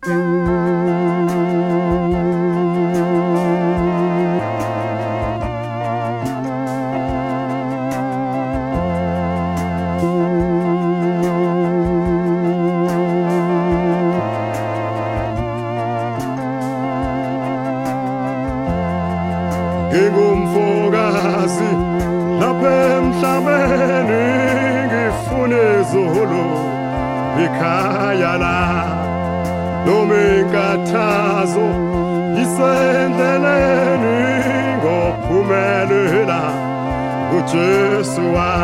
Ngingumfokazi lapha emhlabeni ngifune izolo ekhaya la noma inkathazo isendleleni ngophumelela uJesu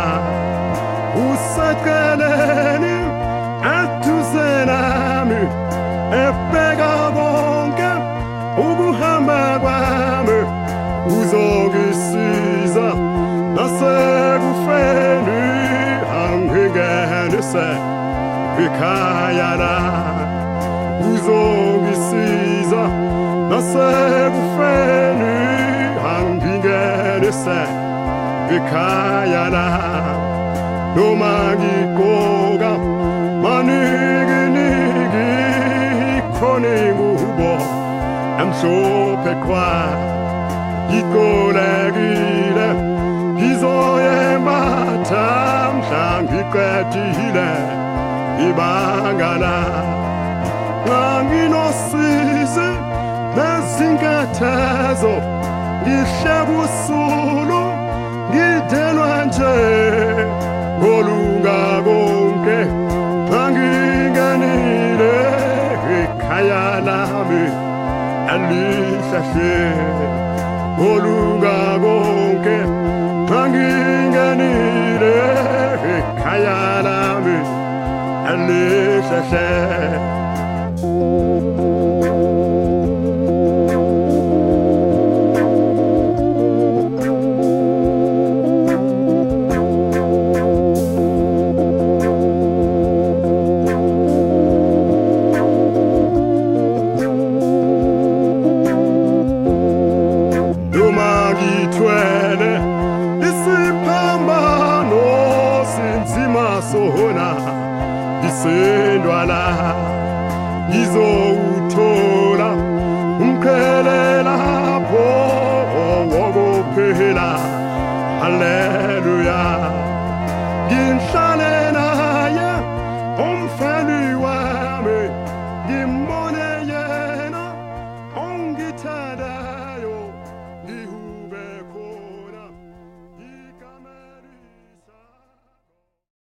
useceleni eduze nami ebheka konke ukuhamba kwami uzongisiza nasekufeni angingenise ekhaya la uzongisiza nasekufeni angingenise ekhaya la noma ngigqoka maniki khona ingubo amhlophe qwa ikolekile izoyembatha mhla ngiqedile ibangala nganginosisi nezinkathazo ngihlebusulu ngidelwa nje ngolunga konke ngangingenile ekhaya lami alihlahle olunga konke ngangingenile ekhaya lami alihlahle sohona isendwala izowuthola umkhelela pho wokuphela haleluya ngihlale